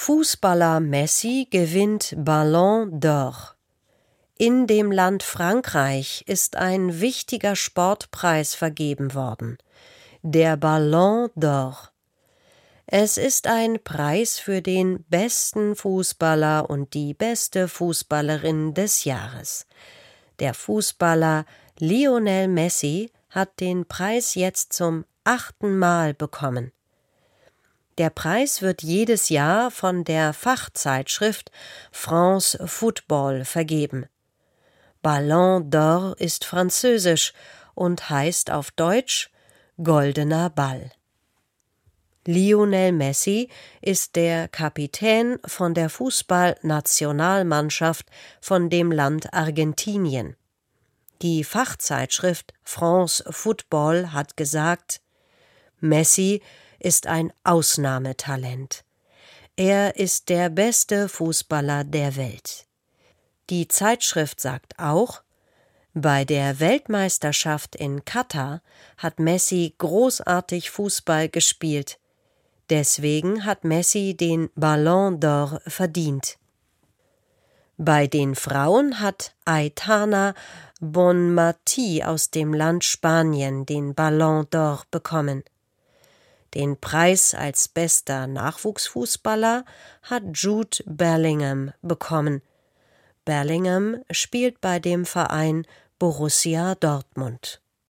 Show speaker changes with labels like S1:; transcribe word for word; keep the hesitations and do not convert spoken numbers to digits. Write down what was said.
S1: Fußballer Messi gewinnt Ballon d'Or. In dem Land Frankreich ist ein wichtiger Sportpreis vergeben worden, der Ballon d'Or. Es ist ein Preis für den besten Fußballer und die beste Fußballerin des Jahres. Der Fußballer Lionel Messi hat den Preis jetzt zum achten Mal bekommen. Der Preis wird jedes Jahr von der Fachzeitschrift France Football vergeben. Ballon d'Or ist französisch und heißt auf Deutsch goldener Ball. Lionel Messi ist der Kapitän von der Fußballnationalmannschaft von dem Land Argentinien. Die Fachzeitschrift France Football hat gesagt: Messi ist ein Ausnahmetalent. Er ist der beste Fußballer der Welt. Die Zeitschrift sagt auch: Bei der Weltmeisterschaft in Katar hat Messi großartig Fußball gespielt. Deswegen hat Messi den Ballon d'Or verdient. Bei den Frauen hat Aitana Bonmatí aus dem Land Spanien den Ballon d'Or bekommen. Den Preis als bester Nachwuchsfußballer hat Jude Bellingham bekommen. Bellingham spielt bei dem Verein Borussia Dortmund.